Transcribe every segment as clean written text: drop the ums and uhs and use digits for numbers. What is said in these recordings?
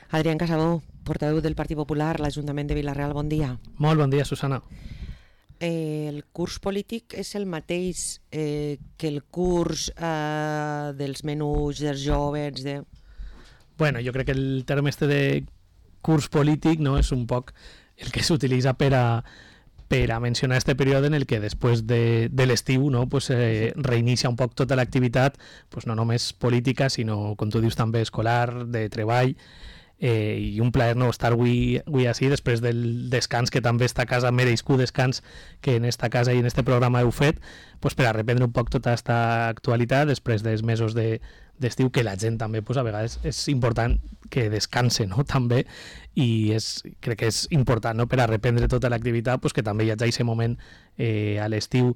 Adrián Casabó, portaveu del Partit Popular a l'Ajuntament de Vila-real, bon dia. Molt bon dia, Susana. El curs polític és el mateix que el curs dels menús, dels joves... Bueno, jo crec que el terme este de curs polític no és un poc el que s'utilitza per a mencionar este període en el que després de l'estiu no, pues, reinicia un poc tota l'activitat, pues, no només política, sinó, com tu dius, també escolar, de treball, i un plaer no estar avui així després del descans que també esta casa mereixcut descans que en esta casa i en este programa heu fet, pues, per a reprendre un poc tota aquesta actualitat després dels mesos d'estiu, que la gent també pues, a vegades és important que descanse, no? També, i crec que és important, no? Per a reprendre tota l'activitat, pues, que també hi hagi aquest moment a l'estiu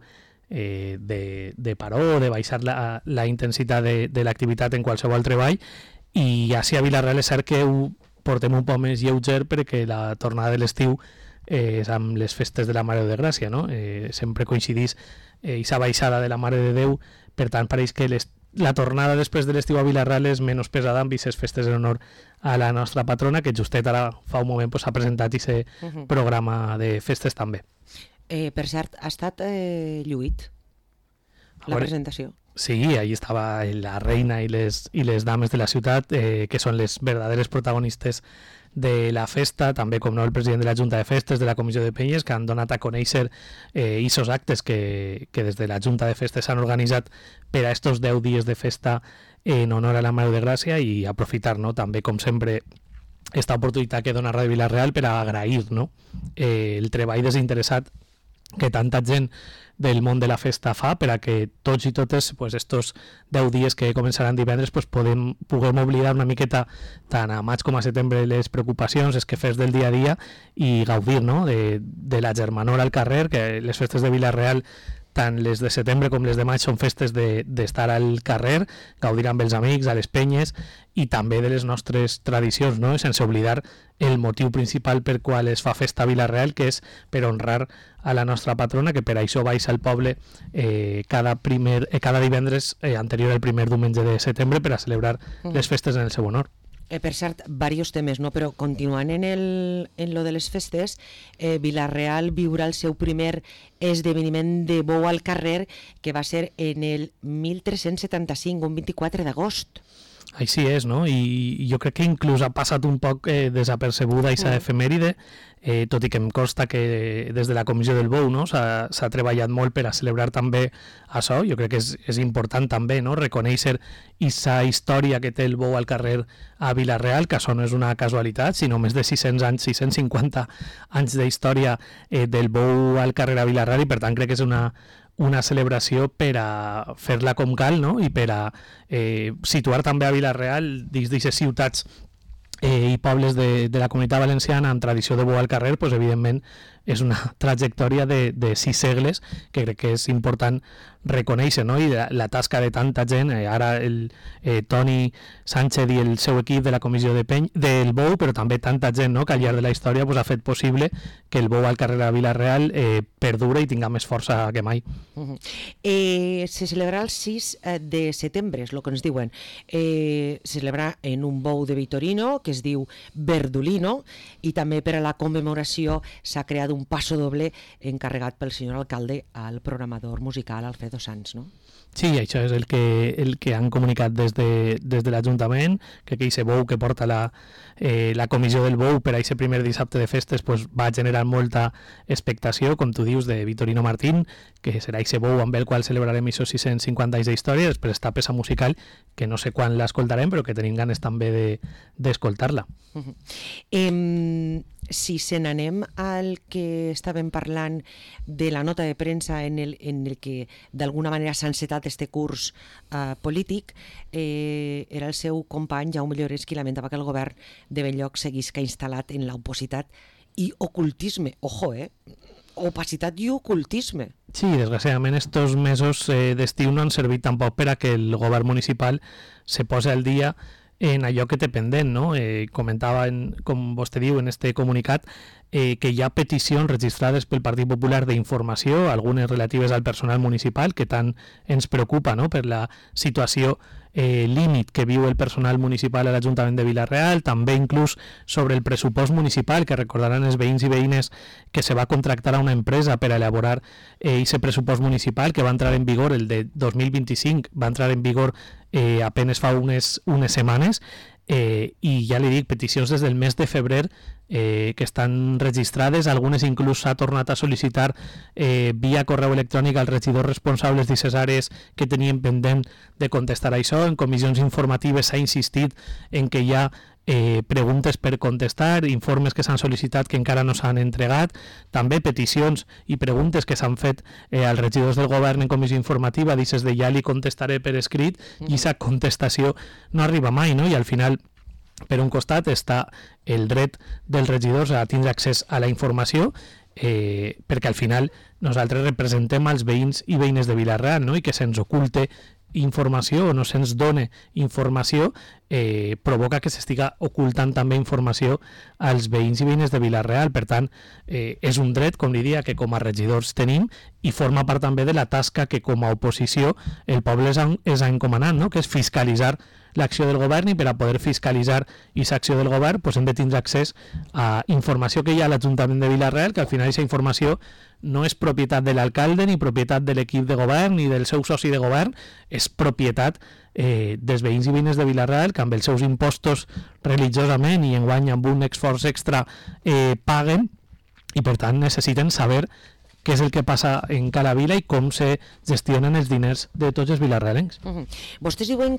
de paró, de baixar la intensitat de l'activitat en qualsevol treball. I així a Vila-real és cert que ho portem un poc més lleuger perquè la tornada de l'estiu és amb les festes de la Mare de Gràcia, no? Sempre coincidís aquesta baixada de la Mare de Déu, per tant pareix que la tornada després de l'estiu a Vila-real és menys pesada amb aquestes festes en honor a la nostra patrona, que justet ara fa un moment pues, ha presentat aquest programa de festes també. Per cert, ha estat lluït la presentació? Sí, ahí estava la reina i les dames de la ciutat, que són les verdaderes protagonistes de la festa, també com no el president de la Junta de Festes, de la Comissió de Penyes, que han donat a conèixer aquests actes que des de la Junta de Festes s'han organitzat per a estos 10 dies de festa en honor a la Mare de Gràcia, i aprofitar, no, també com sempre esta oportunitat que dona Ràdio Vila-real per a agrair, no, el treball desinteressat que tanta gent del món de la festa fa per a que tots i totes pues, estos 10 dies que començaran divendres pues, puguem oblidar una miqueta tant a maig com a setembre les preocupacions, els quefers del dia a dia i gaudir, no? de la germanor al carrer, que les festes de Vila-real tant les de setembre com les de maig són festes d'estar al carrer, gaudir amb els amics, a les penyes, i també de les nostres tradicions, no? Sense oblidar el motiu principal per qual es fa festa a Vila-real, que és per honrar a la nostra patrona, que per això baixa al poble cada divendres anterior al primer diumenge de setembre per a celebrar les festes en el seu honor. Per cert, diversos temes, no? Però continuant en lo de les festes, Vila-real viurà el seu primer esdeveniment de bou al carrer, que va ser en el 1375, un 24 d'agost. Així és, no? I jo crec que inclús ha passat un poc desapercebuda aquesta efemèride, tot i que em consta que des de la Comissió del Bou no? s'ha treballat molt per a celebrar també això. Jo crec que és important també no? Reconèixer aquesta història que té el bou al carrer a Vila-real, que això no és una casualitat, sinó més de 600 anys, 650 anys d'història del bou al carrer a Vila-real, i per tant crec que és una celebració per a fer-la com cal, no? I per a situar també a Vila-real dins d'aquestes ciutats i pobles de la Comunitat Valenciana amb tradició de bou al carrer, pues, evidentment és una trajectòria de 6 segles que crec que és important reconèixer, no? I la tasca de tanta gent, ara el Toni Sánchez i el seu equip de la Comissió del Bou, però també tanta gent no? Que al llarg de la història pues, ha fet possible que el bou al carrer de Vila-real perdure i tinga més força que mai. Se celebrarà el 6 de setembre, és el que ens diuen. Se celebrarà en un bou de Vitorino, que es diu Verdolino, i també per a la commemoració s'ha creat un passo doble encarregat pel senyor alcalde al programador musical Alfredo Sanz, no? Sí, això és el que han comunicat des de l'Ajuntament, que aquest bou que porta la Comissió del Bou per a aquest primer dissabte de festes pues, va generar molta expectació, com tu dius, de Vitorino Martín, que serà aquest bou amb el qual celebrarem aquests 650 anys d'història, després esta peça musical, que no sé quan l'escoltarem, però que tenim ganes també d'escoltar-la. Si se n'anem al que estàvem parlant de la nota de premsa en el que d'alguna manera s'ha encetat este curs polític, era el seu company Jaume Llorens qui lamentava que el govern de Benlloc seguisca instal·lat en l'opacitat i ocultisme, opacitat i ocultisme. Sí, desgraciadament estos mesos d'estiu no han servit tampoc per a que el govern municipal se posi al dia en allò que té pendent, no? Comentava, com vostè diu, en este comunicat, que hi ha peticions registrades pel Partit Popular d'informació, algunes relatives al personal municipal, que tant ens preocupa, no?, per la situació límit que viu el personal municipal a l'Ajuntament de Vila-real, també inclús sobre el pressupost municipal, que recordaran els veïns i veïnes que se va contractar a una empresa per a elaborar aquest pressupost municipal, que va entrar en vigor, el de 2025, va entrar en vigor apenas fa unes setmanes, i ja li dic, peticions des del mes de febrer que estan registrades, algunes inclús s'ha tornat a sol·licitar via correu electrònic als regidors responsables d'aquestes àrees que tenien pendent de contestar això. En comissions informatives s'ha insistit en que hi ha preguntes per contestar, informes que s'han sol·licitat que encara no s'han entregat, també peticions i preguntes que s'han fet als regidors del govern en comissió informativa, dices de ja li contestaré per escrit, i aquesta contestació no arriba mai, no? I al final, per un costat, està el dret dels regidors a tindre accés a la informació, perquè al final nosaltres representem als veïns i veïnes de Vila-real, no? I que se'ns oculte informació o no se'ns done informació provoca que s'estiga ocultant també informació als veïns i veïnes de Vila-real. Per tant, és un dret, com li dia, que com a regidors tenim, i forma part també de la tasca que com a oposició el poble és encomanat, no?, que és fiscalitzar l'acció del govern, i per a poder fiscalitzar aquesta acció del govern hem de tindre accés a informació que hi ha a l'Ajuntament de Vila-real, que al final aquesta informació no és propietat de l'alcalde ni propietat de l'equip de govern ni del seu soci de govern, és propietat dels veïns i veïnes de Vila-real, que amb els seus impostos religiosament i enguany amb un esforç extra paguen, i per tant necessiten saber què és el que passa en cada vila i com se gestionen els diners de tots els vilarrealencs. Vostès diuen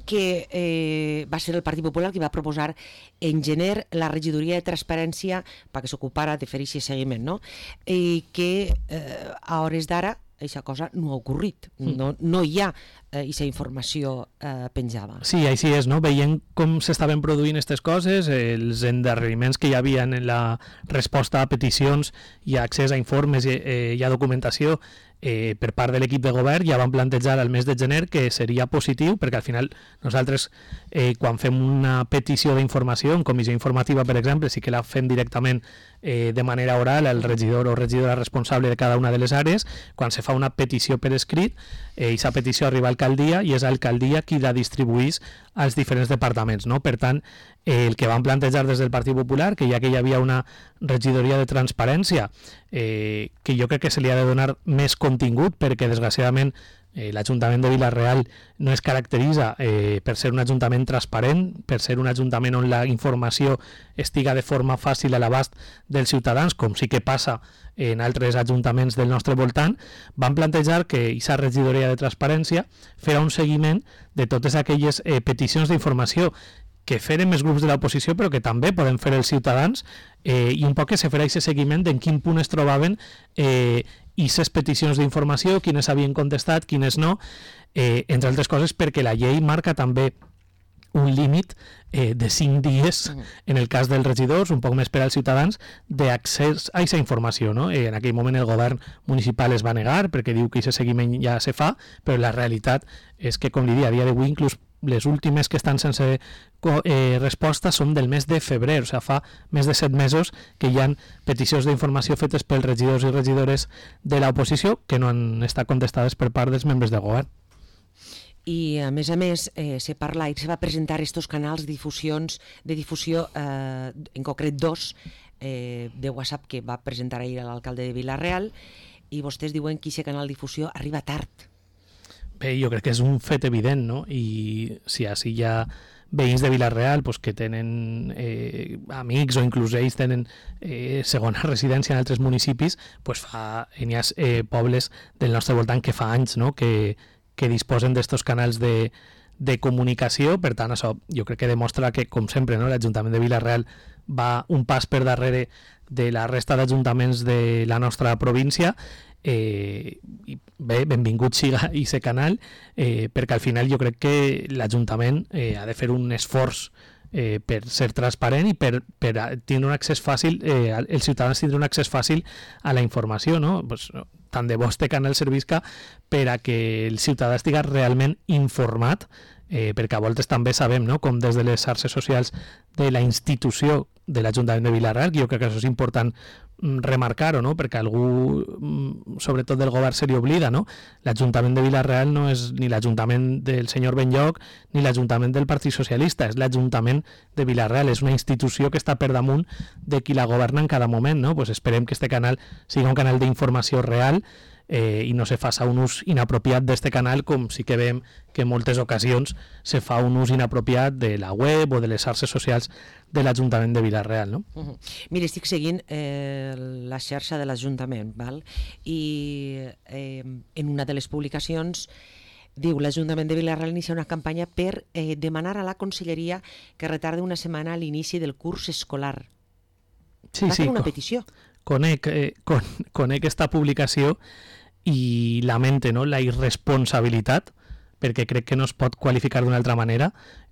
que va ser el Partit Popular que va proposar en gener la regidoria de transparència perquè s'ocupara de fer aquest seguiment, no? I que a hores d'ara aquesta cosa no ha ocorrit, no hi ha aquesta informació penjada. Sí, així és, no? Veient com s'estaven produint aquestes coses, els endarreriments que hi havia en la resposta a peticions i accés a informes i a documentació per part de l'equip de govern, ja van plantejar al mes de gener que seria positiu, perquè al final nosaltres quan fem una petició d'informació en comissió informativa, per exemple, sí que la fem directament de manera oral al regidor o regidora responsable de cada una de les àrees. Quan se fa una petició per escrit, aquesta petició arriba a alcaldia i és l'alcaldia qui la distribuís als diferents departaments, no? Per tant, el que van plantejar des del Partit Popular, que ja que hi havia una regidoria de transparència, que jo crec que se li ha de donar més contingut, perquè desgraciadament l'Ajuntament de Vila-real no es caracteritza per ser un ajuntament transparent, per ser un ajuntament on la informació estiga de forma fàcil a l'abast dels ciutadans, com sí que passa en altres ajuntaments del nostre voltant. Van plantejar que aquesta regidoria de transparència farà un seguiment de totes aquelles peticions d'informació que feren més grups de l'oposició, però que també poden fer els ciutadans, i un poc que se farà aquest seguiment d'en quin punt es trobaven aquestes peticions d'informació, quines havien contestat, quines no, entre altres coses perquè la llei marca també un límit de 5 dies, en el cas dels regidors, un poc més per als ciutadans, d'accés a aquesta informació, no? En aquell moment el govern municipal es va negar perquè diu que aquest seguiment ja se fa, però la realitat és que, com li dic, a dia d'avui inclús les últimes que estan sense resposta són del mes de febrer, o sigui, fa més de 7 mesos que hi ha peticions d'informació fetes pels regidors i regidores de l'oposició que no han estat contestades per part dels membres del govern. I a més, se parla i se va presentar estos canals de difusió, en concret 2, de WhatsApp que va presentar ahir l'alcalde de Vila-real, i vostès diuen que aquest canal de difusió arriba tard. Bé, jo crec que és un fet evident, no? I si així hi ha veïns de Vila-real pues, que tenen amics o inclús ells tenen segona residència en altres municipis, pues hi ha pobles del nostre voltant que fa anys, no? que disposen d'estos canals de comunicació. Per tant, això jo crec que demostra que, com sempre, no? l'Ajuntament de Vila-real va un pas per darrere de la resta d'ajuntaments de la nostra província. I bé, benvingut siga aquest canal, perquè al final jo crec que l'Ajuntament ha de fer un esforç per ser transparent i per tindre un accés fàcil, els ciutadans tindre un accés fàcil a la informació, no? Pues, tant de bo este canal servisca per a que el ciutadà estiga realment informat perquè a voltes també sabem, no?, com des de les xarxes socials de la institució de l'Ajuntament de Vila-real, jo crec que això és important remarcar-ho, no?, perquè algú, sobretot del govern, se li oblida, no? L'Ajuntament de Vila-real no és ni l'Ajuntament del senyor Benlloc ni l'Ajuntament del Partit Socialista, és l'Ajuntament de Vila-real, és una institució que està per damunt de qui la governa en cada moment, no? Pues esperem que este canal sigui un canal d'informació real i no se faça un ús inapropiat d'este canal, com sí que veiem que en moltes ocasions se fa un ús inapropiat de la web o de les xarxes socials de l'Ajuntament de Vila-real, no? Mira, estic seguint la xarxa de l'Ajuntament, val? I en una de les publicacions diu: l'Ajuntament de Vila-real inicia una campanya per demanar a la Conselleria que retardi una setmana l'inici del curs escolar. Sí, Va sí, fer una petició. Conec esta publicació i lamente, no?, la irresponsabilitat, perquè crec que no es pot qualificar d'una altra manera,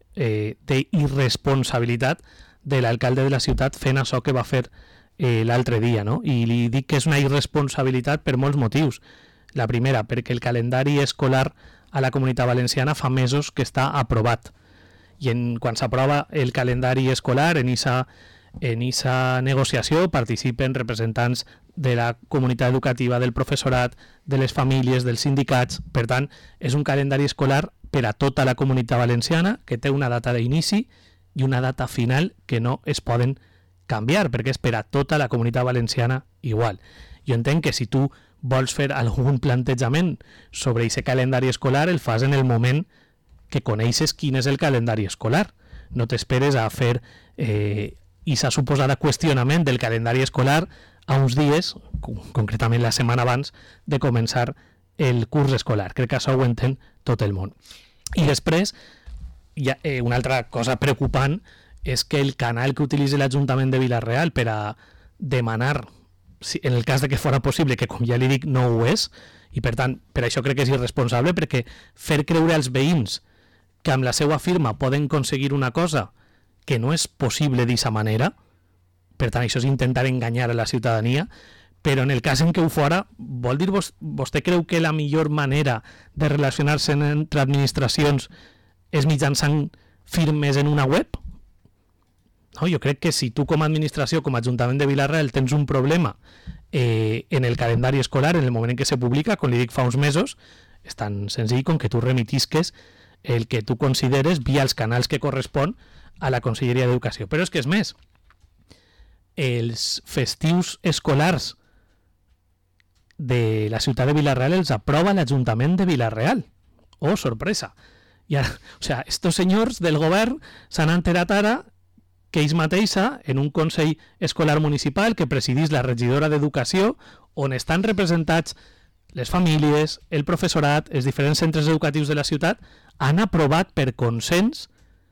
d'irresponsabilitat de l'alcalde de la ciutat fent això que va fer l'altre dia, no? I li dic que és una irresponsabilitat per molts motius. La primera, perquè el calendari escolar a la Comunitat Valenciana fa mesos que està aprovat. I quan s'aprova el calendari escolar, en aquesta negociació participen representants de la comunitat educativa, del professorat, de les famílies, dels sindicats. Per tant, és un calendari escolar per a tota la Comunitat Valenciana que té una data d'inici i una data final que no es poden canviar, perquè és per a tota la Comunitat Valenciana igual. Jo entenc que si tu vols fer algun plantejament sobre aquest calendari escolar, el fas en el moment que coneixes quin és el calendari escolar. No t'esperes a fer i s'ha suposat qüestionament del calendari escolar a uns dies, concretament la setmana abans de començar el curs escolar. Crec que això ho entén tot el món. I després, una altra cosa preocupant és que el canal que utilitza l'Ajuntament de Vila-real per a demanar, en el cas de que fora possible, que com ja li dic no ho és, i per tant, per això crec que és irresponsable, perquè fer creure als veïns que amb la seva firma poden aconseguir una cosa que no és possible d'aquesta manera, per tant, això és intentar enganyar a la ciutadania, però en el cas en què ho fora, vol dir, vostè creu que la millor manera de relacionar-se entre administracions és mitjançant firmes en una web? No, jo crec que si tu com a administració, com a Ajuntament de Vila-real, tens un problema en el calendari escolar, en el moment en què se publica, com li dic fa uns mesos, és tan senzill com que tu remitisques el que tu consideres via els canals que correspon a la Conselleria d'Educació. Però és que és més, els festius escolars de la ciutat de Vila-real els aprova l'Ajuntament de Vila-real. Oh, sorpresa! I ara, estos senyors del govern s'han enterat ara que ells mateixa, en un Consell Escolar Municipal que presidís la regidora d'Educació, on estan representats les famílies, el professorat, els diferents centres educatius de la ciutat, han aprovat per consens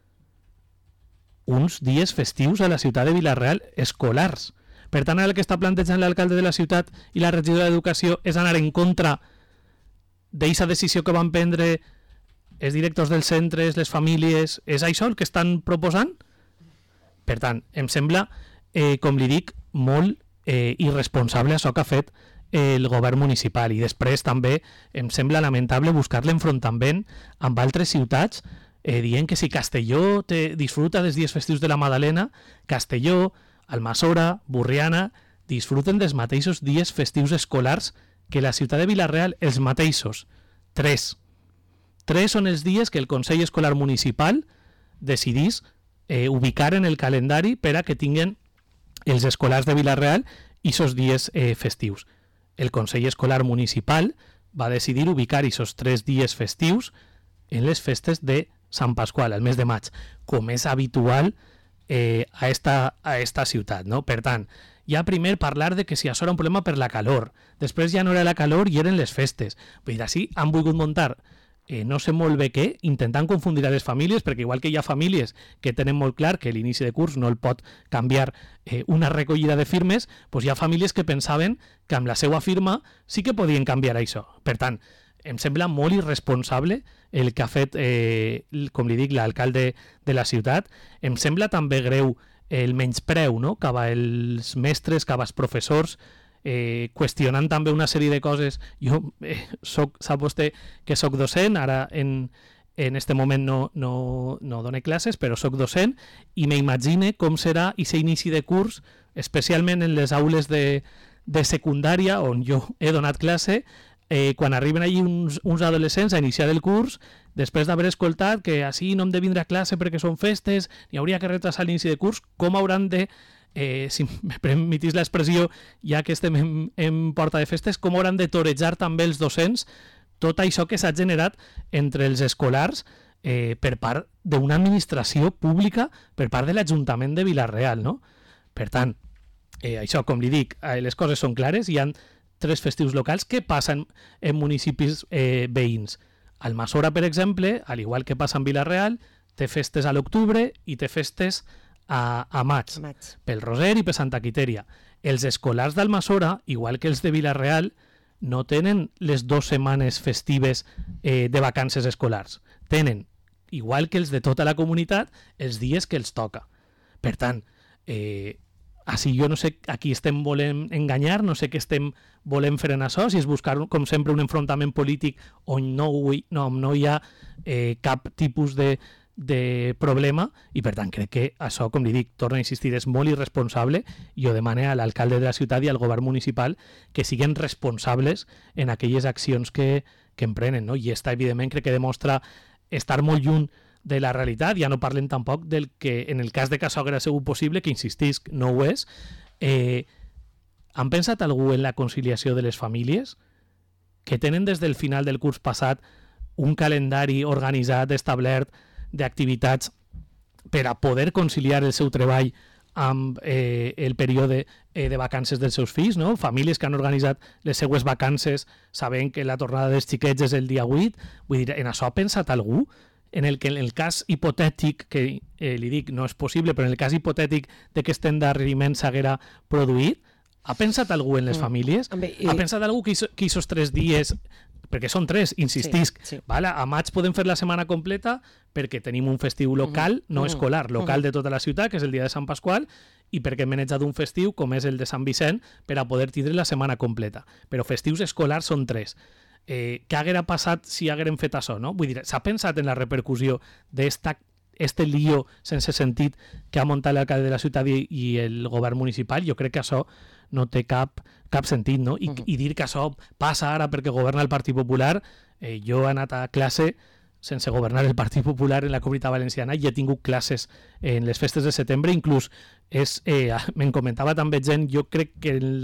uns dies festius a la ciutat de Vila-real escolars. Per tant, ara el que està plantejant l'alcalde de la ciutat i la regidora d'Educació és anar en contra d'aquesta decisió que van prendre els directors dels centres, les famílies. És això el que estan proposant? Per tant, em sembla, com li dic, molt irresponsable això que ha fet el govern municipal. I després també em sembla lamentable buscar l'enfrontament amb altres ciutats dient que si Castelló disfruta dels dies festius de la Madalena, Castelló, Almassora, Borriana, disfruten dels mateixos dies festius escolars que la ciutat de Vila-real, els mateixos. 3 són els dies que el Consell Escolar Municipal decidís ubicar en el calendari per a que tinguen els escolars de Vila-real i esos dies festius. El Consell Escolar Municipal va decidir ubicar esos 3 dies festius en les festes de Sant Pasqual, al mes de maig, com és habitual a esta ciutat, no? Per tant, ja primer parlar de que si això era un problema per la calor, després ja no era la calor i eren les festes. Vull dir, així han volgut muntar no sé molt bé què, intentant confundir a les famílies, perquè igual que hi ha famílies que tenen molt clar que l'inici de curs no el pot canviar una recollida de firmes, doncs hi ha famílies que pensaven que amb la seva firma sí que podien canviar això. Per tant, em sembla molt irresponsable el que ha fet, com li dic, l'alcalde de la ciutat. Em sembla també greu el menyspreu, no?, cap als mestres, cap als professors, qüestionant també una sèrie de coses. Jo sap vostè que soc docent, ara en en este moment no dono classes, però sóc docent i m'imagine com serà aquest inici de curs, especialment en les aules de secundària, on jo he donat classe, quan arriben allí uns adolescents a iniciar el curs, després d'haver escoltat que així no hem de vindre a classe perquè són festes, ni hauria que retrasar l'inici de curs, com hauran de, si me permetís l'expressió, ja que estem en porta de festes, com hauran de torejar també els docents tot això que s'ha generat entre els escolars per part d'una administració pública, per part de l'Ajuntament de Vila-real, no? Per tant, això, com li dic, les coses són clares, hi ha 3 festius locals que passen en municipis veïns. Almassora, per exemple, al igual que passa en Vila-real, té festes a l'octubre i té festes a maig, pel Roser i per Santa Quitèria. Els escolars d'Almassora, igual que els de Vila-real, no tenen les 2 setmanes festives de vacances escolars. Tenen, igual que els de tota la comunitat, els dies que els toca. Per tant, així jo no sé a qui estem volent enganyar, no sé què estem volent fer en això, si és buscar, com sempre, un enfrontament polític on no hi ha cap tipus de problema, i per tant crec que això, com li dic, torno a insistir, és molt irresponsable, i jo demane a l'alcalde de la ciutat i al govern municipal que siguin responsables en aquelles accions que emprenen, no? I esta, evidentment, crec que demostra estar molt lluny de la realitat. Ja no parlem tampoc del que, en el cas de que això haguera sigut possible, que insistisc, no ho és. Han pensat algú en la conciliació de les famílies? Que tenen des del final del curs passat un calendari organitzat, establert, d'activitats per a poder conciliar el seu treball amb el període de vacances dels seus fills, no? Famílies que han organitzat les seues vacances sabent que la tornada dels xiquets és el dia 8. Vull dir, en això ha pensat algú? En el cas hipotètic, que li dic, no és possible, però en el cas hipotètic de que aquest endarreriment s'haguera produït, ha pensat algú en les famílies? Ha pensat algú que aquests 3 dies, perquè són 3, insistisc, vale? A maig podem fer la setmana completa perquè tenim un festiu local, no escolar, local de tota la ciutat, que és el dia de Sant Pasqual, i perquè hem menjat un festiu com és el de Sant Vicent per a poder tindre la setmana completa. Però festius escolars són 3. Què haguera passat si haguérem fet això, no? Vull dir, s'ha pensat en la repercussió d'este lío sense sentit que ha muntat l'alcalde de la ciutat i el govern municipal? Jo crec que això no té cap sentit, no? I dir que això passa ara perquè governa el Partit Popular, jo he anat a classe sense governar el Partit Popular en la Comunitat Valenciana i he tingut classes en les festes de setembre, inclús me'n comentava també gent, jo crec que en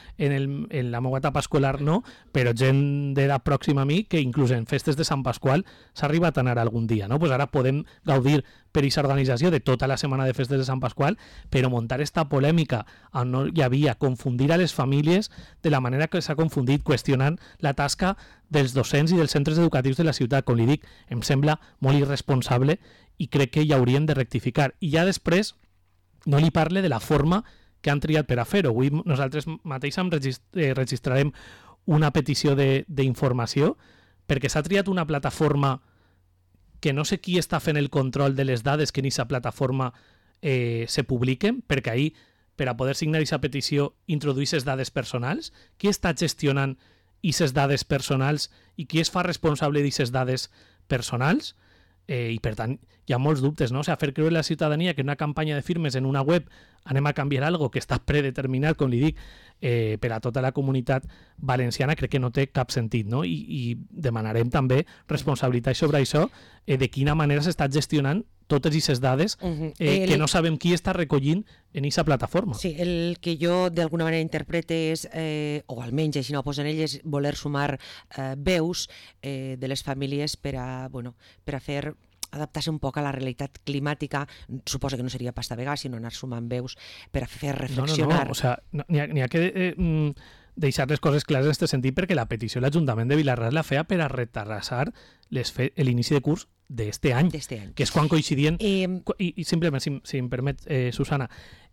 la meva etapa escolar no, però gent d'edat pròxima a mi que inclús en festes de Sant Pasqual s'ha arribat a anar algun dia, no? Pues ara podem gaudir per aquesta organització de tota la setmana de festes de Sant Pasqual, però muntar esta polèmica on no hi havia confundir a les famílies de la manera que s'ha confundit, qüestionant la tasca dels docents i dels centres educatius de la ciutat, com li dic, em sembla molt irresponsable i crec que hi hauríem de rectificar. I ja després no li parle de la forma que han triat per a fer-ho. Avui nosaltres mateix registrarem una petició d'informació perquè s'ha triat una plataforma que no sé qui està fent el control de les dades que en aquesta plataforma se publiquen, perquè ahir, per a poder signar aquesta petició, introduïsses dades personals. Qui està gestionant aquestes dades personals i qui es fa responsable d'aquestes dades personals? I per tant hi ha molts dubtes, no? O sigui, fer creure a la ciutadania que una campanya de firmes en una web anem a canviar algo que està predeterminat, com li dic, per a tota la comunitat valenciana, crec que no té cap sentit, no? I demanarem també responsabilitat sobre això, de quina manera s'està gestionant totes aquestes dades que no sabem qui està recollint en aquesta plataforma. Sí, el que jo d'alguna manera interprete és, o almenys així no ho posen ells, voler sumar veus de les famílies per a fer adaptar-se un poc a la realitat climàtica. Suposo que no seria pas vegada, sinó anar sumant veus per a fer reflexionar. No. O sea, n'hi ha que deixar les coses clares en aquest sentit, perquè la petició de l'Ajuntament de Vila-real la feia per a retardassar l'inici de curs d'este any, que és quan coincidien, i simplement, si em permet, Susana,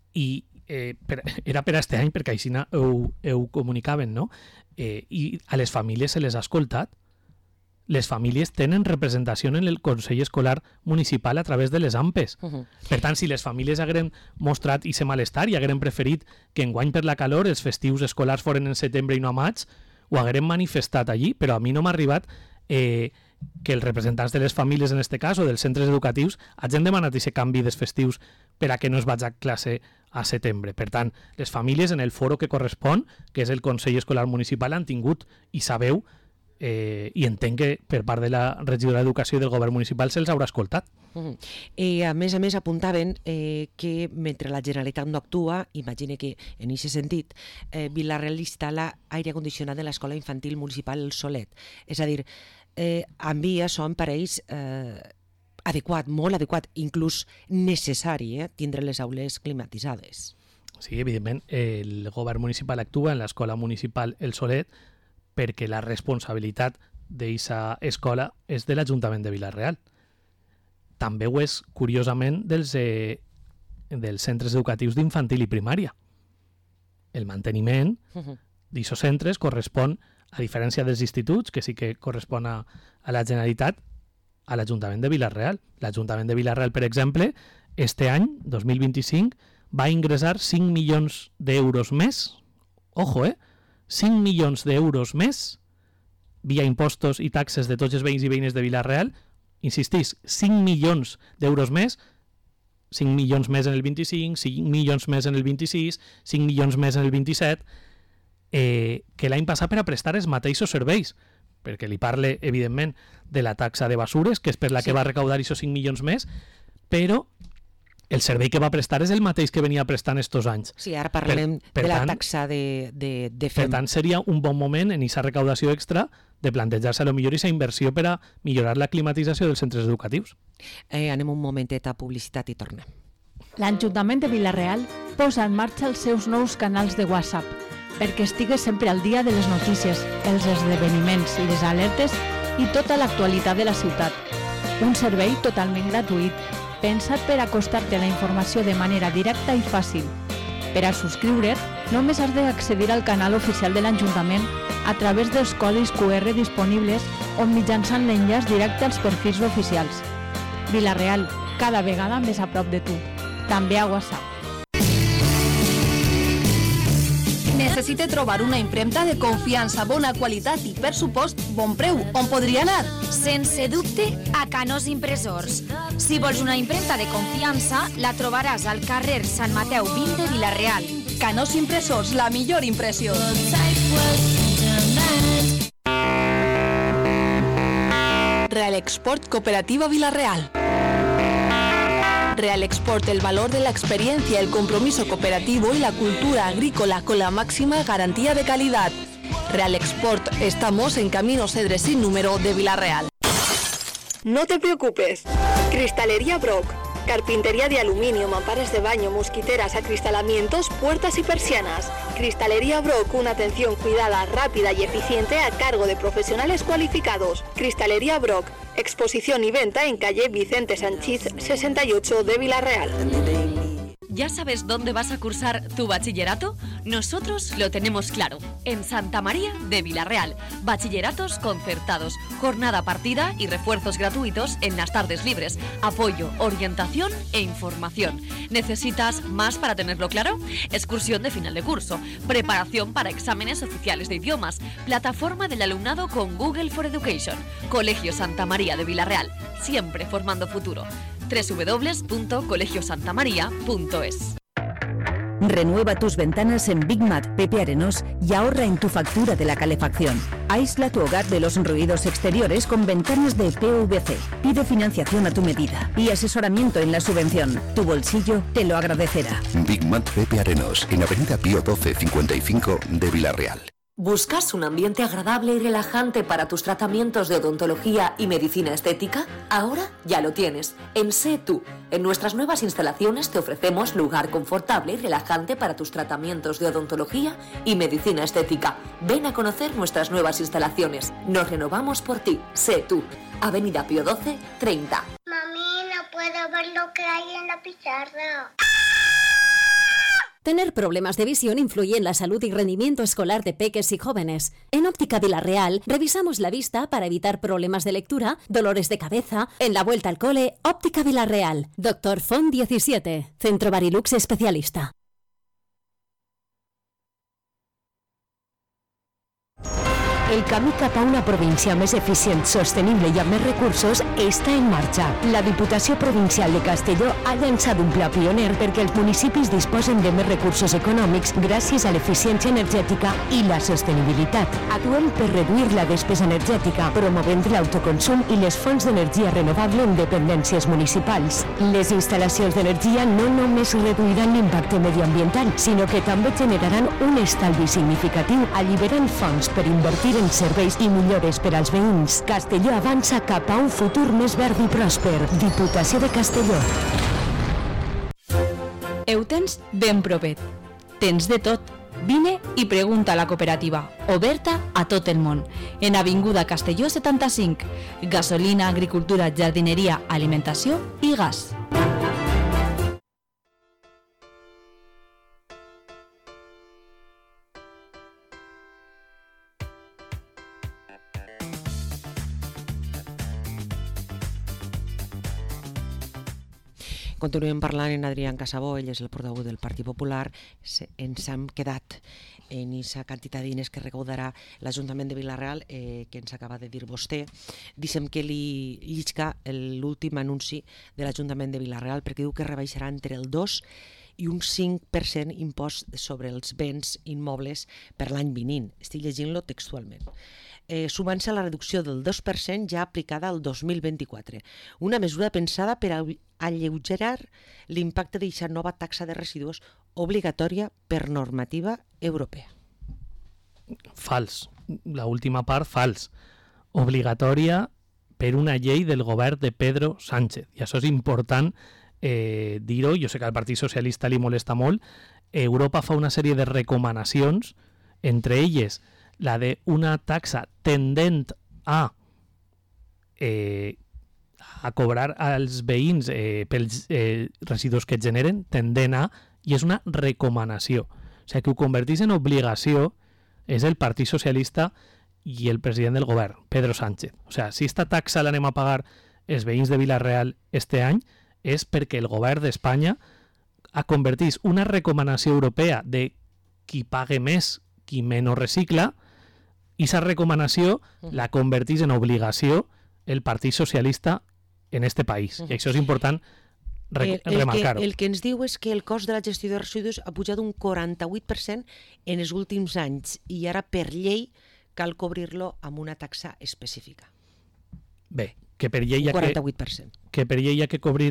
era per a este any, perquè així ho comunicaven, no? I a les famílies se les ha escoltat. Les famílies tenen representació en el Consell Escolar Municipal a través de les AMPes. Per tant, si les famílies hagueren mostrat i se malestar i hagueren preferit que enguany per la calor els festius escolars foren en setembre i no a maig, ho hagueren manifestat allí, però a mi no m'ha arribat que els representants de les famílies, en aquest cas, o dels centres educatius, hagin demanat aquest canvi dels festius per a que no es vagi a classe a setembre. Per tant, les famílies en el foro que correspon, que és el Consell Escolar Municipal, han tingut, i sabeu, i entenc que per part de la regidora d'Educació i del govern municipal se'ls haurà escoltat. A més, apuntaven que mentre la Generalitat no actua, imagine que en aquest sentit, Vila-real instal·la aire condicionat en l'escola infantil municipal El Solet. És a dir, en via són per ells adequat, molt adequat, inclús necessari tindre les aules climatitzades. Sí, evidentment, el govern municipal actua en l'escola municipal El Solet perquè la responsabilitat d'aquesta escola és de l'Ajuntament de Vila-real. També ho és, curiosament, dels centres educatius d'infantil i primària. El manteniment d'aquests centres correspon, a diferència dels instituts, que sí que correspon a la Generalitat, a l'Ajuntament de Vila-real. L'Ajuntament de Vila-real, per exemple, este any, 2025, va ingressar 5 milions d'euros més. Ojo, 5 milions d'euros més via impostos i taxes de tots els veïns i veïnes de Vila-real. Insistís, 5 milions d'euros més, 5 milions més en el 25, 5 milions més en el 26, 5 milions més en el 27, que l'any passat per a prestar els mateixos serveis, perquè li parle, evidentment, de la taxa de basures, que és per la que va recaudar aquests 5 milions més, però el servei que va prestar és el mateix que venia prestant estos anys. Sí, ara parlem de la taxa de FEM. Per tant, seria un bon moment en aquesta recaudació extra de plantejar-se a lo millor aquesta inversió per a millorar la climatització dels centres educatius. Anem un momentet a publicitat i tornem. L'Ajuntament de Vila-real posa en marxa els seus nous canals de WhatsApp perquè estigues sempre al dia de les notícies, els esdeveniments, les alertes i tota l'actualitat de la ciutat. Un servei totalment gratuït, pensat per acostar-te a la informació de manera directa i fàcil. Per a subscriure't, només has d'accedir al canal oficial de l'Ajuntament a través dels codis QR disponibles o mitjançant l'enllaç directe als perfils oficials. Vila-real, cada vegada més a prop de tu. També a WhatsApp. Necessite trobar una impremta de confiança, bona qualitat i, per supost, bon preu. On podria anar? Sense dubte, a Canós Impressors. Si vols una impremta de confiança, la trobaràs al carrer Sant Mateu 20 de Vila-real. Canós Impressors, la millor impressió. Real Export Cooperativa Vila-real. Real Export, el valor de la experiencia, el compromiso cooperativo y la cultura agrícola con la máxima garantía de calidad. Real Export, estamos en Camino Cedres sin número de Vila-real. No te preocupes. Cristalería Brock. Carpintería de aluminio, mamparas de baño, mosquiteras, acristalamientos, puertas y persianas. Cristalería Brock, una atención cuidada, rápida y eficiente a cargo de profesionales cualificados. Cristalería Brock, exposición y venta en calle Vicente Sanchís 68 de Vila-real. ¿Ya sabes dónde vas a cursar tu bachillerato? Nosotros lo tenemos claro. En Santa María de Vila-real. Bachilleratos concertados, jornada partida y refuerzos gratuitos en las tardes libres. Apoyo, orientación e información. ¿Necesitas más para tenerlo claro? Excursión de final de curso, preparación para exámenes oficiales de idiomas, plataforma del alumnado con Google for Education. Colegio Santa María de Vila-real. Siempre formando futuro. www.colegiosantamaria.es. Renueva tus ventanas en Big Mat Pepe Arenós y ahorra en tu factura de la calefacción. Aísla tu hogar de los ruidos exteriores con ventanas de PVC. Pide financiación a tu medida y asesoramiento en la subvención. Tu bolsillo te lo agradecerá. Big Mat Pepe Arenós, en Avenida Pío 12 55 de Vila-real. ¿Buscas un ambiente agradable y relajante para tus tratamientos de odontología y medicina estética? Ahora ya lo tienes, en Sé Tú. En nuestras nuevas instalaciones te ofrecemos lugar confortable y relajante para tus tratamientos de odontología y medicina estética. Ven a conocer nuestras nuevas instalaciones. Nos renovamos por ti. Sé Tú. Avenida Pío 12, 30. Mami, no puedo ver lo que hay en la pizarra. Tener problemas de visión influye en la salud y rendimiento escolar de peques y jóvenes. En Óptica Vila-real revisamos la vista para evitar problemas de lectura, dolores de cabeza. En la vuelta al cole, Óptica Vila-real. Dr. Font 17, Centro Barilux Especialista. El camí cap a una província més eficient, sostenible i amb més recursos està en marxa. La Diputació Provincial de Castelló ha llançat un pla pioner perquè els municipis disposen de més recursos econòmics gràcies a l'eficiència energètica i la sostenibilitat. Actuem per reduir la despesa energètica, promovent l'autoconsum i les fonts d'energia renovable en dependències municipals. Les instal·lacions d'energia no només reduiran l'impacte mediambiental, sinó que també generaran un estalvi significatiu, alliberant fons per invertir en serveis i millores per als veïns. Castelló avança cap a un futur més verd i pròsper. Diputació de Castelló. Ho tens ben propet. Tens de tot. Vine i pregunta a la cooperativa, oberta a tot el món. En Avinguda Castelló 75. Gasolina, agricultura, jardineria, alimentació i gas. Continuem parlant en Adrián Casabó, ell és el portaveu del Partit Popular. Ens hem quedat en aquesta quantitat de diners que recaudarà l'Ajuntament de Vila-real, que ens acaba de dir vostè. Deixem que li llisca l'últim anunci de l'Ajuntament de Vila-real, perquè diu que rebaixarà entre el 2 i un 5% impost sobre els béns immobles per l'any vinent. Estic llegint-lo textualment. Sumant-se a la reducció del 2% ja aplicada al 2024. Una mesura pensada per alleugerar l'impacte d'aquesta nova taxa de residus obligatòria per normativa europea. Fals. La última part, fals. Obligatòria per una llei del govern de Pedro Sánchez. I això és important dir-ho. Jo sé que al Partit Socialista li molesta molt. Europa fa una sèrie de recomanacions, entre elles la de una taxa tendent a cobrar als veïns pels residus que generen, tendent a, i és una recomanació. O sigui, que ho convertís en obligació és el Partit Socialista i el president del govern, Pedro Sánchez. O sigui, si esta taxa l'anem a pagar els veïns de Vila-real este any, és perquè el govern d'Espanya ha convertís una recomanació europea de qui pague més, qui menys recicla, i aquesta recomanació la convertís en obligació el Partit Socialista en este país. I això és important remarcar-ho. El que ens diu és que el cost de la gestió de residus ha pujat un 48% en els últims anys i ara per llei cal cobrir-lo amb una taxa específica. Bé, que per llei hi ha 48%. Que per llei hi ha que cobrir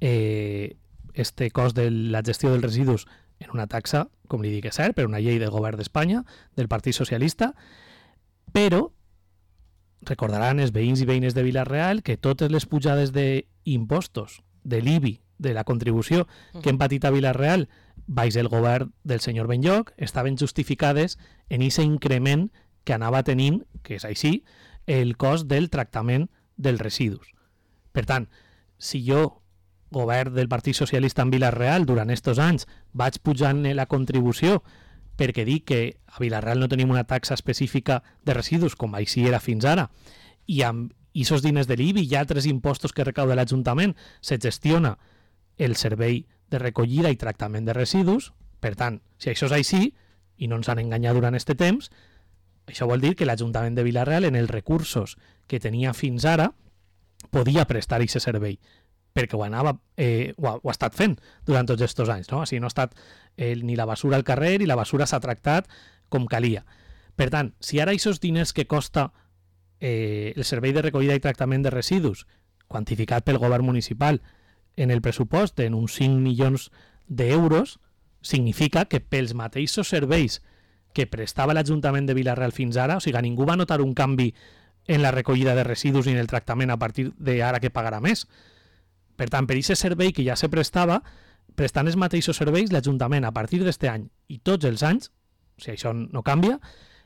este cost de la gestió dels residus en una taxa, com li dic, és cert, per una llei del govern d'Espanya, del Partit Socialista, però recordaran els veïns i veïnes de Vila-real que totes les pujades d'impostos, de l'IBI, de la contribució que hem patit a Vila-real baix el govern del senyor Benlloch estaven justificades en aquest increment que anava tenint, que és així, el cost del tractament dels residus. Per tant, si jo, govern del Partit Socialista en Vila-real, durant aquests anys vaig pujant la contribució perquè dic que a Vila-real no tenim una taxa específica de residus, com així era fins ara, i amb aquests diners de l'IBI i altres impostos que recauda l'Ajuntament se gestiona el servei de recollida i tractament de residus. Per tant, si això és així, i no ens han enganyat durant aquest temps, això vol dir que l'Ajuntament de Vila-real, en els recursos que tenia fins ara, podia prestar aquest servei, perquè ho ha estat fent durant tots aquests anys, no? Així no ha estat ni la basura al carrer i la basura s'ha tractat com calia. Per tant, si ara aquests diners que costa el servei de recollida i tractament de residus, quantificat pel govern municipal en el pressupost en uns 5 milions d'euros, significa que pels mateixos serveis que prestava l'Ajuntament de Vila-real fins ara, o sigui, ningú va notar un canvi en la recollida de residus i en el tractament a partir d'ara que pagarà més. Per tant, per aquest servei que ja se prestava, prestant els mateixos serveis, l'Ajuntament, a partir d'aquest any i tots els anys, si això no canvia,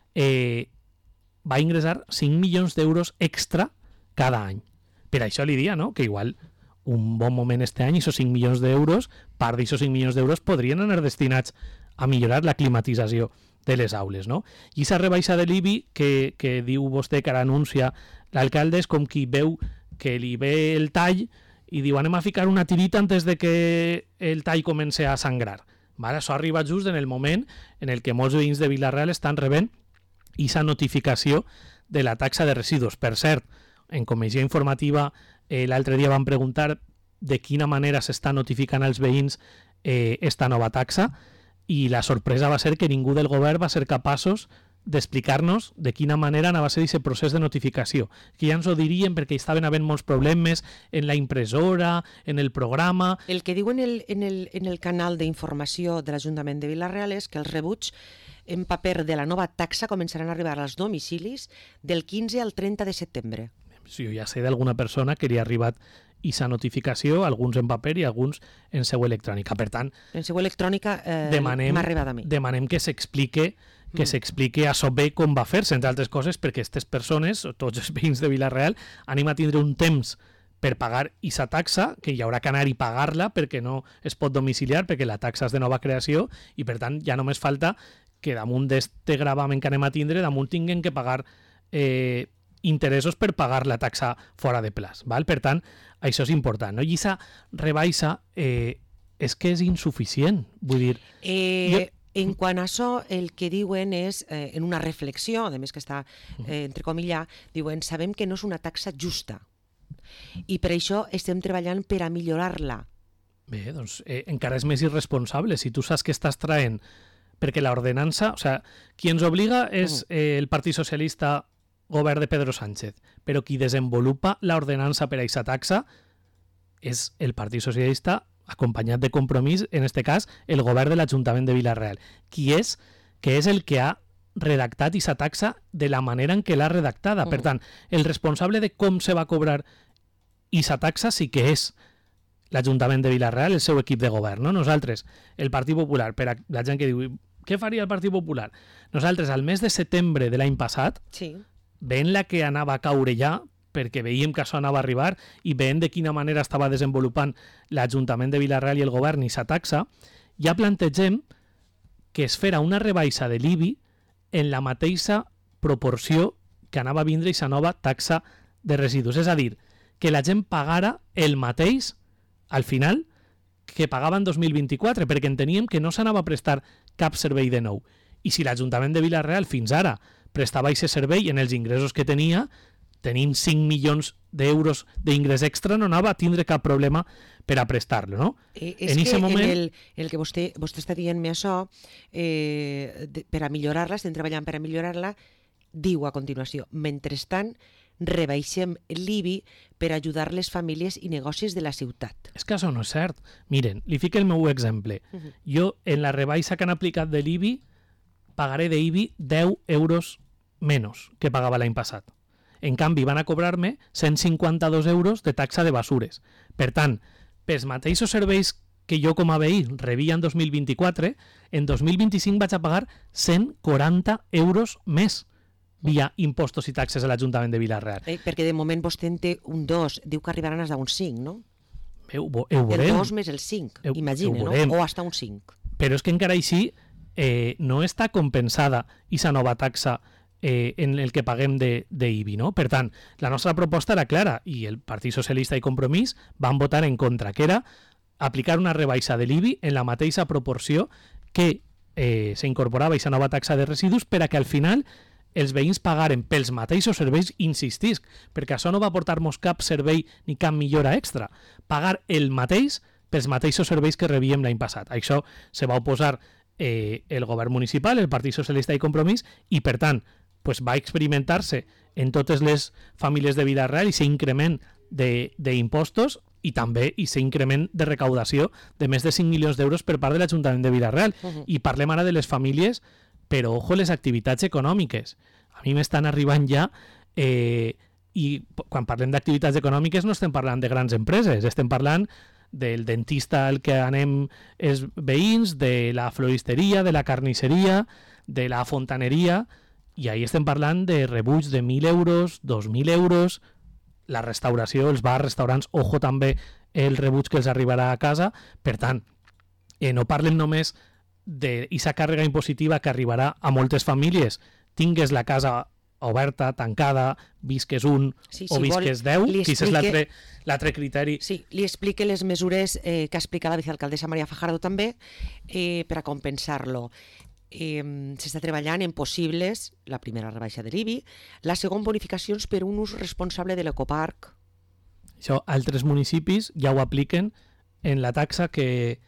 va ingressar 5 milions d'euros extra cada any. Per això li dia, no?, que igual un bon moment este any, aquests 5 milions d'euros, part d'aquests 5 milions d'euros podrien anar destinats a millorar la climatització de les aules, no? I aquesta rebaixa de l'IBI que diu vostè que ara anuncia l'alcalde és com qui veu que li ve el tall i diu anem a ficar una tirita antes de que el tall comenci a sangrar. Vale? Això arriba just en el moment en el que molts veïns de Vila-real estan rebent aquesta notificació de la taxa de residus. Per cert, en comissió informativa l'altre dia vam preguntar de quina manera s'està notificant als veïns esta nova taxa i la sorpresa va ser que ningú del govern va ser capaços d'explicar-nos de quina manera anava a ser aquest procés de notificació, que ja ens ho dirien perquè hi estaven havent molts problemes en la impressora, en el programa... El que diuen en el canal d'informació de l'Ajuntament de Vila-real és que els rebuts en paper de la nova taxa començaran a arribar als domicilis del 15 al 30 de setembre. Sí, jo ja sé d'alguna persona que li ha arribat aquesta notificació, alguns en paper i alguns en seu electrònica. Per tant... En seu electrònica m'ha arribat a mi. Demanem que s'explique a so bé com va fer-se, entre altres coses, perquè aquestes persones, tots els veïns de Vila-real, anem a tindre un temps per pagar aquesta taxa, que hi haurà que anar i pagar-la perquè no es pot domiciliar, perquè la taxa és de nova creació i, per tant, ja només falta que damunt d'este gravamen que anem a tindre, damunt tinguem que pagar interessos per pagar la taxa fora de plaç. Val? Per tant, això és important. No? I aquesta rebaixa és que és insuficient. Vull dir... En quant a això, el que diuen és, en una reflexió, a més que està entrecomillat, diuen, sabem que no és una taxa justa i per això estem treballant per a millorar-la. Bé, doncs encara és més irresponsable. Si tu saps que estàs traient perquè l'ordenança, o sigui, qui ens obliga és el Partit Socialista, govern de Pedro Sánchez, però qui desenvolupa l'ordenança per a aquesta taxa és el Partit Socialista acompanyat de Compromís, en este cas, el govern de l'Ajuntament de Vila-real, que és el que ha redactat aquesta taxa de la manera en què l'ha redactada. Per tant, el responsable de com se va cobrar aquesta taxa sí que és l'Ajuntament de Vila-real, el seu equip de govern, no? Nosaltres, el Partit Popular, per a la gent que diu què faria el Partit Popular? Nosaltres, al mes de setembre de l'any passat, veient la que anava a caure ja, perquè veiem que això anava a arribar i veient de quina manera estava desenvolupant l'Ajuntament de Vila-real i el govern i sa taxa, ja plantegem que es farà una rebaixa de l'IBI en la mateixa proporció que anava a vindre aquesta nova taxa de residus. És a dir, que la gent pagara el mateix al final que pagava en 2024, perquè enteníem que no s'anava a prestar cap servei de nou. I si l'Ajuntament de Vila-real fins ara prestava aquest servei en els ingressos que tenia, tenint 5 milions d'euros d'ingrés extra, no anava a tindre cap problema per a prestar-lo, no? És que moment... el que vostè està dient-me això, per a millorar-la, estem treballant per a millorar-la, diu a continuació, mentrestant, rebaixem l'IBI per ajudar les famílies i negocis de la ciutat. És que això no és cert. Miren, li fico el meu exemple. Jo, en la rebaixa que han aplicat de l'IBI, pagaré d'IBI 10 euros menys que pagava l'any passat. En canvi, van a cobrar-me 152 euros de taxa de basures. Per tant, pels mateixos serveis que jo com a veí rebia en 2024, en 2025 vaig a pagar 140 euros més via impostos i taxes a l'Ajuntament de Vila-real. Perquè de moment vostè en té un 2, diu que arribaran fins a un 5, no? Ho veurem. El 2 més el 5, imagina, no? O hasta un 5. Però és que encara així no està compensada aquesta nova taxa en el que paguem d'IBI, no? Per tant, la nostra proposta era clara i el Partit Socialista i Compromís van votar en contra, que era aplicar una rebaixa de l'IBI en la mateixa proporció que s'incorporava aquesta nova taxa de residus per a que al final els veïns pagaren pels mateixos serveis, insistisc, perquè això no va portar-nos cap servei ni cap millora extra. Pagar el mateix pels mateixos serveis que rebíem l'any passat. Això se va oposar el govern municipal, el Partit Socialista i Compromís, i per tant, pues va experimentar-se en totes les famílies de Vila-real i s'increment d'impostos i també s'increment de recaudació de més de 5 milions d'euros per part de l'Ajuntament de Vila-real. I parlem ara de les famílies, però ojo les activitats econòmiques. A mi m'estan arribant ja, i quan parlem d'activitats econòmiques no estem parlant de grans empreses, estem parlant del dentista al que anem els veïns, de la floristeria, de la carnisseria, de la fontaneria, i ahí estem parlant de rebuts de 1.000 euros, 2.000 euros, la restauració, els bars, restaurants, ojo també el rebuig que els arribarà a casa. Per tant, no parlem només d'aquesta càrrega impositiva que arribarà a moltes famílies. Tingues la casa oberta, tancada, visques un o visques 10, que és l'altre criteri. Sí, li explique les mesures que ha explicat la vicealcaldessa Maria Fajardo també per a compensar-lo. s'està treballant en possibles, la primera rebaixa de l'IBI, la segona bonificacions per un ús responsable de l'ecoparc. Això altres municipis ja ho apliquen en la taxa que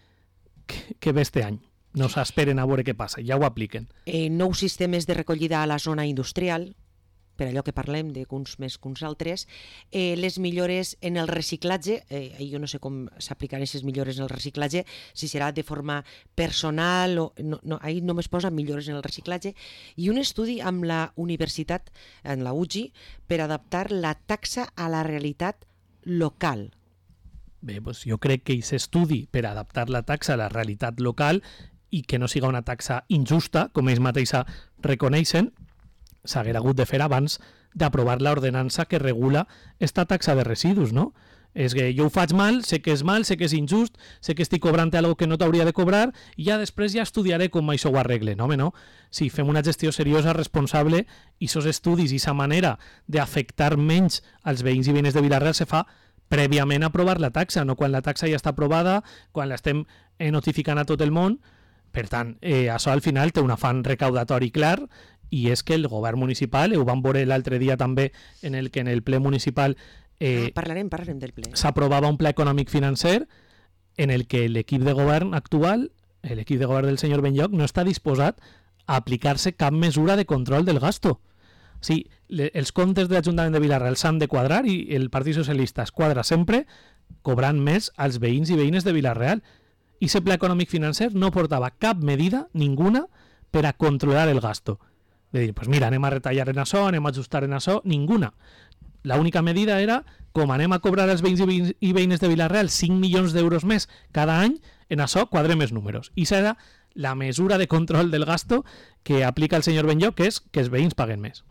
ve este any. No s'esperen a veure què passa, ja ho apliquen. Nous sistemes de recollida a la zona industrial, per allò que parlem de uns més que uns altres, les millores en el reciclatge, jo no sé com s'aplicaran aquestes millores en el reciclatge, si serà de forma personal o no, ahir només posa millores en el reciclatge, i un estudi amb la universitat, en la UGI, per adaptar la taxa a la realitat local. Bé, doncs jo crec que aquest estudi per adaptar la taxa a la realitat local i que no siga una taxa injusta, com ells mateixos reconeixen, s'haguera hagut de fer abans d'aprovar l'ordenança que regula esta taxa de residus, no? És que jo ho faig mal, sé que és injust, sé que estic cobrant algo que no t'hauria de cobrar i ja després ja estudiaré com això ho arregle. No, home, no. Si fem una gestió seriosa, responsable, i aquests estudis i aquesta manera d'afectar menys als veïns i veïnes de Vila-real se fa prèviament a aprovar la taxa, no quan la taxa ja està aprovada, quan l'estem notificant a tot el món. Per tant, això al final té un afany recaudatori clar, i és que el govern municipal, ho vam veure l'altre dia també en el que en el ple municipal parlarem del ple. S'aprovava un pla econòmic financer en el que l'equip de govern actual, l'equip de govern del senyor Benlloch, no està disposat a aplicar-se cap mesura de control del gasto. O sigui, els comptes de l'Ajuntament de Vila-real s'han de quadrar i el Partit Socialista es quadra sempre cobrant més als veïns i veïnes de Vila-real. I aquest pla econòmic financer no portava cap medida, ninguna, per a controlar el gasto. De dir, pues mira, anem a retallar en això, anem a ajustar en això, ninguna. L'única medida era, com anem a cobrar als veïns i veïnes de Vila-real 5 milions d'euros més cada any, en això quadrem els números. I serà la mesura de control del gasto que aplica el senyor Benlloch, que és que els veïns paguen més.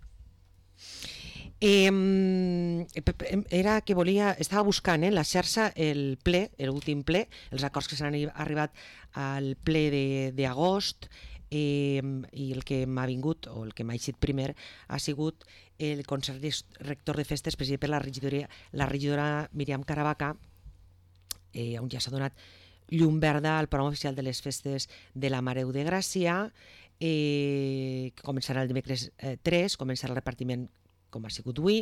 Era que estava buscant la xarxa el ple, l'últim ple, els acords que s'han arribat al ple d'agost, i el que m'ha vingut, o el que m'ha eixit primer, ha sigut el Consell Rector de Festes presidit per la regidora Míriam Caravaca, on ja s'ha donat llum verda al programa oficial de les festes de la Mare de Gràcia, que començarà el dimecres 3, començarà el repartiment com ha sigut avui.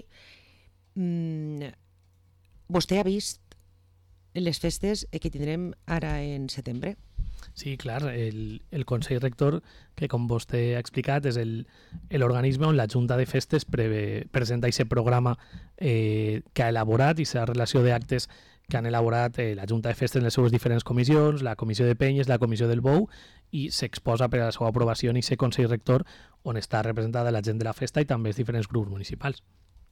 Vostè ha vist les festes que tindrem ara en setembre? Sí, clar, el Consell Rector, que com vostè ha explicat, és l'organisme on la Junta de Festes presenta aquest programa que ha elaborat i aquesta relació d'actes que han elaborat la Junta de Festes en les seves diferents comissions, la Comissió de Penyes, la Comissió del Bou, i s'exposa per a la seva aprovació en aquest Consell Rector on està representada la gent de la festa i també els diferents grups municipals.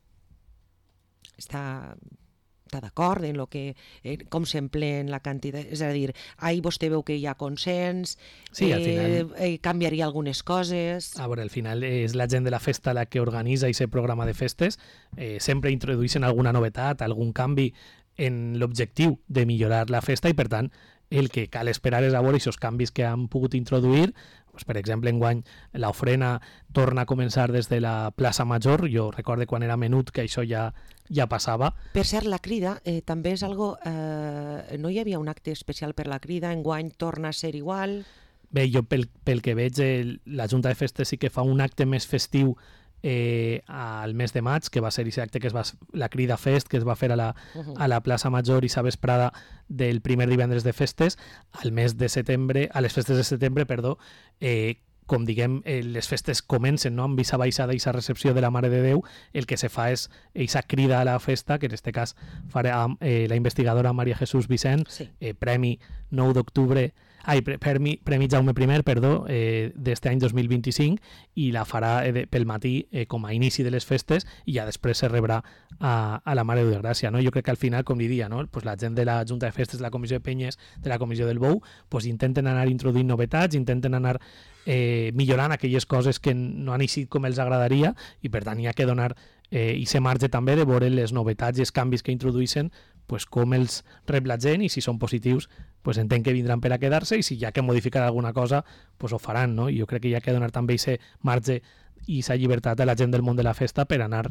Està d'acord en com s'emplen la quantitat, és a dir, ahir vostè veu que hi ha consens, sí, al final canviaria algunes coses. A veure, al final és la gent de la festa la que organitza aquest programa de festes, sempre introdueixen alguna novetat, algun canvi en l'objectiu de millorar la festa i per tant el que cal esperar és a veure aquests canvis que han pogut introduir. Pues, per exemple, enguany l'ofrena torna a començar des de la plaça Major. Jo recordo quan era menut que això ja passava. Per cert, la crida també és algo... no hi havia un acte especial per la crida, enguany torna a ser igual? Bé, jo pel que veig, la Junta de Festes sí que fa un acte més festiu al mes de maig, que va ser aquest acte que la Crida Fest, que es va fer a la plaça Major i sa vesprada del primer divendres de festes. Al mes de setembre, a les festes de setembre, com diguem, les festes comencen, no? Amb aquesta baixada i aquesta recepció de la Mare de Déu, el que se fa és aquesta crida a la festa, que en aquest cas farà la investigadora Maria Jesús Vicent, sí. Premi 9 d'octubre, Premi Jaume I, d'este any 2025, i la farà pel matí com a inici de les festes i ja després se rebrà a la Mare de Gràcia. No? Jo crec que al final, com li dia, no? Pues la gent de la Junta de Festes, de la Comissió de Penyes, de la Comissió del Bou, pues intenten anar introduint novetats, intenten anar millorant aquelles coses que no han eixit com els agradaria i per tant hi ha que donar aquest marge també de veure les novetats i els canvis que introdueixen, pues, com els rep la gent i si són positius pues entenc que vindran per a quedar-se i si hi ha que modificar alguna cosa pues ho faran, no? Jo crec que hi ha que donar també aquest marge i aquesta llibertat a la gent del món de la festa per anar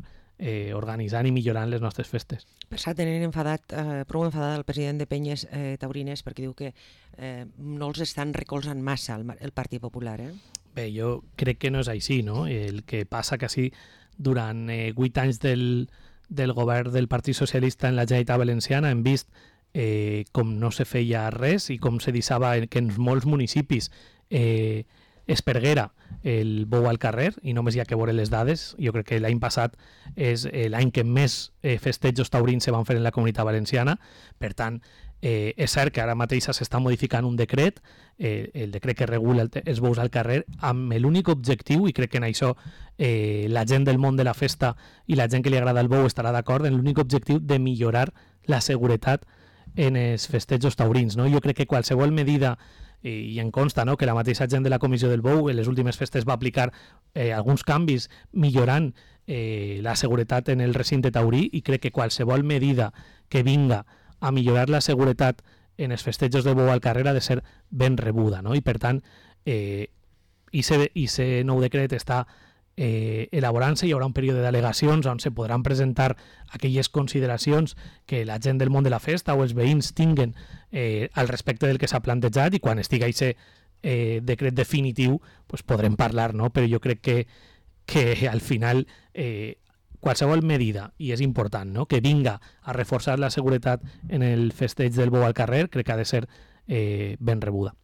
organitzant i millorant les nostres festes. Per cert, tenen prou enfadat el president de Penyes Taurines perquè diu que no els estan recolzant massa el Partit Popular. Bé, jo crec que no és així, no? El que passa que sí, durant 8 anys del govern del Partit Socialista en la Generalitat Valenciana hem vist com no se feia res i com se deixava que en molts municipis es perguera el bou al carrer, i només hi ha que veure les dades. Jo crec que l'any passat és l'any que més festejos taurins se van fer en la Comunitat Valenciana. Per tant, és cert que ara mateix s'està modificant un decret, el decret que regula els bous al carrer, amb l'únic objectiu, i crec que en això la gent del món de la festa i la gent que li agrada el bou estarà d'acord, en l'únic objectiu de millorar la seguretat en els festejos taurins. Jo crec que qualsevol medida, i em consta que la mateixa gent de la Comissió del Bou en les últimes festes va aplicar alguns canvis millorant la seguretat en el recinte taurí, i crec que qualsevol medida que vinga a millorar la seguretat en els festejos del bou al carrer ha de ser ben rebuda, i per tant aquest nou decret està elaborant-se. Hi haurà un període d'al·legacions on se podran presentar aquelles consideracions que la gent del món de la festa o els veïns tinguen al respecte del que s'ha plantejat, i quan estigui aquest decret definitiu podrem parlar, però jo crec que al final qualsevol medida, i és important que vinga a reforçar la seguretat en el festeig del bou al carrer, crec que ha de ser ben rebuda.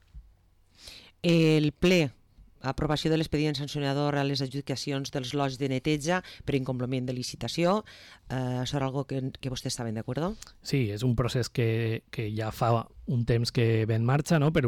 El ple, aprovació de l'expedient sancionador a les adjudicacions dels lots de neteja per incompliment de licitació, això era algo que vostès estaven d'acord? Sí, és un procés que ja fa un temps que ve en marxa, per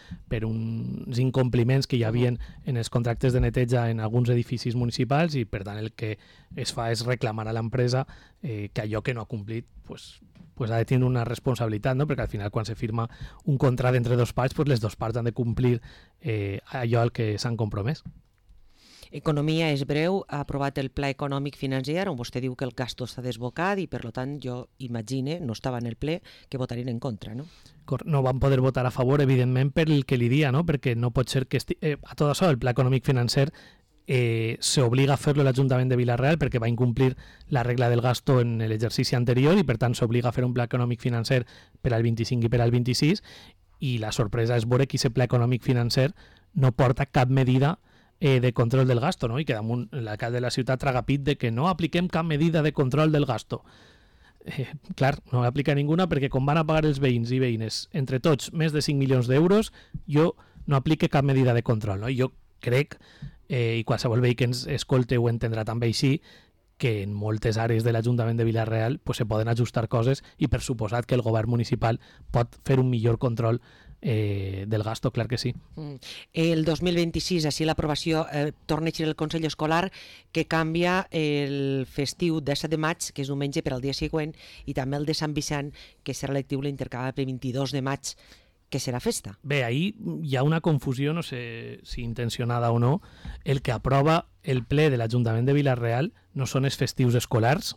uns incompliments que hi havia en els contractes de neteja en alguns edificis municipals, i per tant el que es fa és reclamar a l'empresa que allò que no ha complit ha de tenir una responsabilitat, perquè al final quan se firma un contracte entre dos parts, les dues parts han de complir allò al que s'han compromès. Economia és breu, ha aprovat el Pla Econòmic Financer, on vostè diu que el gasto està desbocat i per tant jo imagine, no estava en el ple, que votarien en contra, no? No van poder votar a favor, evidentment, per el que li dia, perquè no pot ser que a tot això el Pla Econòmic Financer s'obliga a fer-lo l'Ajuntament de Vila-real perquè va incomplir la regla del gasto en l'exercici anterior, i per tant s'obliga a fer un Pla Econòmic Financer per al 25 i per al 26, i la sorpresa és veure que aquest Pla Econòmic Financer no porta cap medida de control del gasto, i que damunt l'alcalde de la ciutat traga pit de que no apliquem cap medida de control del gasto. Clar, no aplica ninguna, perquè com van a pagar els veïns i veïnes entre tots més de 5 milions d'euros, jo no aplique cap medida de control. Jo crec, i qualsevol veí que ens escolte ho entendrà també així, que en moltes àrees de l'Ajuntament de Vila-real se poden ajustar coses, i per suposat que el govern municipal pot fer un millor control del gasto, clar que sí. El 2026, així l'aprovació, torna a eixir el Consell Escolar, que canvia el festiu de 7 de maig, que és diumenge, per al dia següent, i també el de Sant Vicent, que serà lectiu l'intercalat per 22 de maig, que serà festa. Bé, ahí hi ha una confusió, no sé si intencionada o no. El que aprova el ple de l'Ajuntament de Vila-real no són els festius escolars,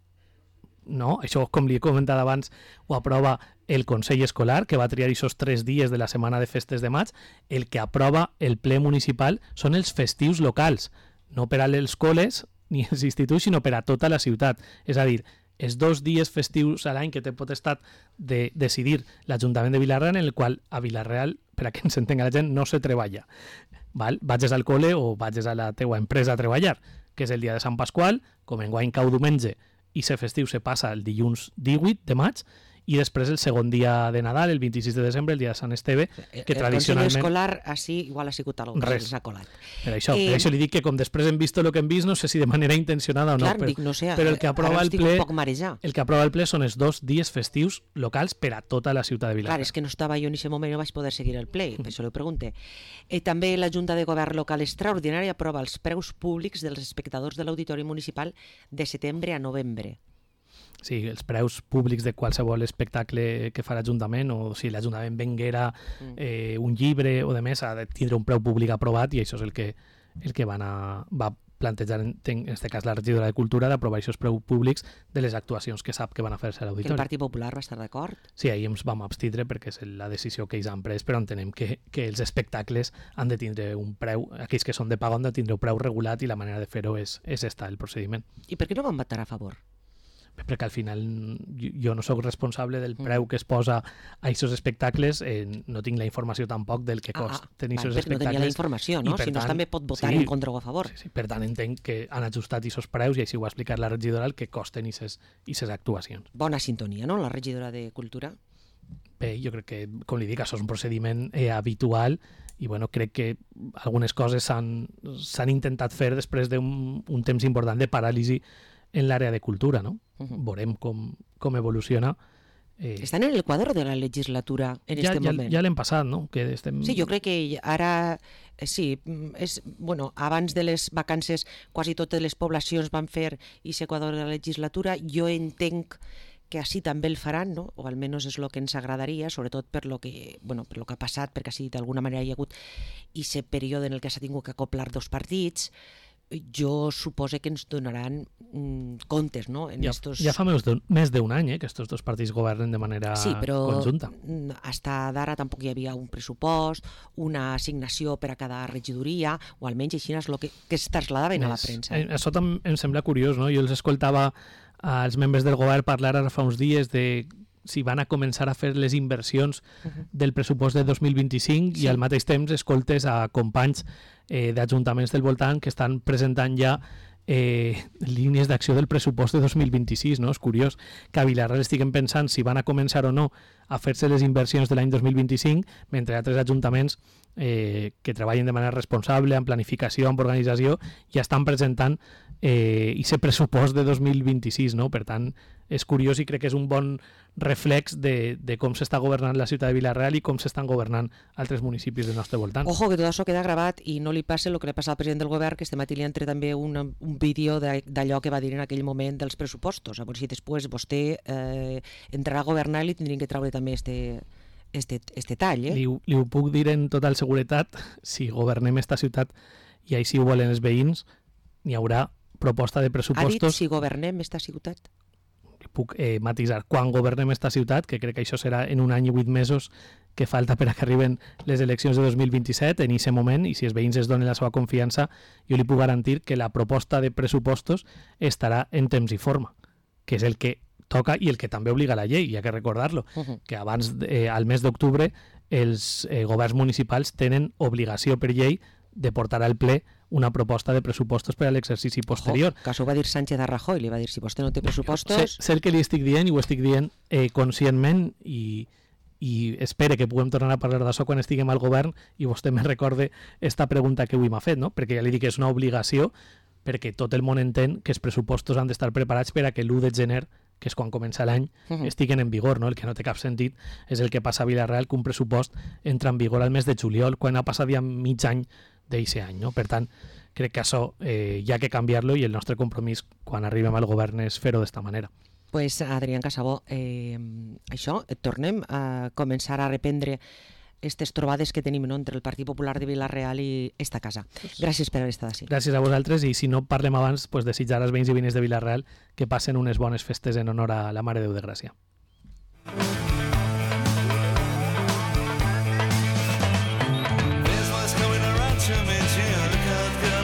no, això, com li he comentat abans, ho aprova el Consell Escolar, que va triar aquests 3 dies de la setmana de festes de maig. El que aprova el ple municipal són els festius locals, no per als col·les ni els instituts, sinó per a tota la ciutat. És a dir, els 2 dies festius a l'any que té potestat de decidir l'Ajuntament de Vila-real, en el qual a Vila-real, per a que ens entenga la gent, no se treballa. Vagis al col·le o vagis a la teua empresa a treballar, que és el dia de Sant Pasqual, com enguany cau diumenge, i ser festiu se passa el dilluns 18 de maig, i després el segon dia de Nadal, el 26 de desembre, el dia de Sant Esteve, que tradicionalment... El Consell Escolar així igual ha sigut algú que s'ha colat. Per això li dic que com després hem vist el que hem vist, no sé si de manera intencionada o no, però el que aprova el ple són els 2 dies festius locals per a tota la ciutat de Vila-real. Clar, és que no estava jo en aquest moment, no vaig poder seguir el ple, per això li pregunte. També la Junta de Govern Local Extraordinària aprova els preus públics dels espectadors de l'Auditori Municipal de setembre a novembre. Sí, els preus públics de qualsevol espectacle que fa l'Ajuntament, o si l'Ajuntament venguera un llibre o de més, ha de tindre un preu públic aprovat, i això és el que va plantejar, en aquest cas la regidora de Cultura, d'aprovar aquests preus públics de les actuacions que sap que van a fer-se a l'auditori. Que el Partit Popular va estar d'acord? Sí, ahir ens vam abstindre perquè és la decisió que ells han pres, però entenem que els espectacles han de tindre un preu, aquells que són de paga han de tindre un preu regulat i la manera de fer-ho és esta, el procediment. I per què no van votar a favor? Perquè al final jo no sóc responsable del preu que es posa a aquests espectacles, no tinc la informació tampoc del que costen aquests espectacles. No tenia la informació, no? Si no també pot votar en contra o a favor. Sí, per tant entenc que han ajustat aquests preus i així ho ha explicat la regidora el que costen aquestes actuacions. Bona sintonia, no?, la regidora de Cultura. Bé, jo crec que, com li dic, això és un procediment habitual i bueno, crec que algunes coses s'han intentat fer després d'un temps important de paràlisi en l'àrea de cultura, no? Veurem com evoluciona. Estan en el quadre de la legislatura en aquest moment. Ja l'hem passat, no? Sí, jo crec que ara, sí, abans de les vacances quasi totes les poblacions van fer aquest quadre de la legislatura. Jo entenc que així també el faran, no? O almenys és el que ens agradaria, sobretot per lo que ha passat, perquè així d'alguna manera hi ha hagut aquest període en el que s'ha tingut que acoplar dos partits. Jo supose que ens donaran comptes, no? Ja fa més d'un any que aquests dos partits governen de manera conjunta. Sí, però fins d'ara tampoc hi havia un pressupost, una assignació per a cada regidoria, o almenys així és el que es traslladaven a la premsa. Això també em sembla curiós, no? Jo els escoltava als membres del govern parlar ara fa uns dies de si van a començar a fer les inversions del pressupost de 2025 i al mateix temps escoltes a companys d'ajuntaments del voltant que estan presentant ja línies d'acció del pressupost de 2026, no? És curiós que a Vilareal estiguem pensant si van a començar o no a fer-se les inversions de l'any 2025, mentre altres ajuntaments que treballen de manera responsable, amb planificació, amb organització, ja estan presentant aquest pressupost de 2026, no? Per tant, és curiós i crec que és un bon reflex de com s'està governant la ciutat de Vilareal i com s'estan governant altres municipis del nostre voltant. Ojo, que tot això queda gravat i no li passa el que li passa al president del govern, que este matí li entra també un vídeo d'allò que va dir en aquell moment dels pressupostos. A veure si després vostè entrarà a governar i li tindrien que treure també este tall. Li ho puc dir en total seguretat, si governem esta ciutat i així ho volen els veïns, n'hi haurà proposta de pressupostos... Ha dit si governem esta ciutat? Puc matisar. Quan governem esta ciutat, que crec que això serà en un any i 8 mesos que falta per a que arriben les eleccions de 2027, en aquest moment, i si els veïns es donen la seva confiança, jo li puc garantir que la proposta de pressupostos estarà en temps i forma, que és el que toca i el que també obliga la llei, hi ha que recordar-lo, que abans, al mes d'octubre, els governs municipals tenen obligació per llei de portar al ple una proposta de pressupostos per a l'exercici posterior. Que això ho va dir Sánchez a Rajoy, li va dir, si vostè no té pressupostos... Sé el que li estic dient i ho estic dient conscientment i espere que puguem tornar a parlar d'això quan estiguem al govern i vostè me recorde esta pregunta que avui m'ha fet, no? Perquè ja li dic que és una obligació perquè tot el món entén que els pressupostos han d'estar preparats per a que l'1 de gener, que és quan comença l'any, estiguen en vigor, no? El que no té cap sentit és el que passa a Vilareal, que un pressupost entra en vigor al mes de juliol, quan ha passat ja mig any d'aquest any, no? Per tant, crec que això hi ha que canviar-lo i el nostre compromís quan arribem al govern és fer-ho d'esta manera. Pues Adrián Casabó, això, tornem a començar a reprendre aquestes trobades que tenim, no?, entre el Partit Popular de Vilareal i esta casa. Gràcies per haver estat així. Gràcies a vosaltres i si no parlem abans, pues desitjar als veïns i veïnes de Vilareal que passen unes bones festes en honor a la Mare de Déu de Gràcia.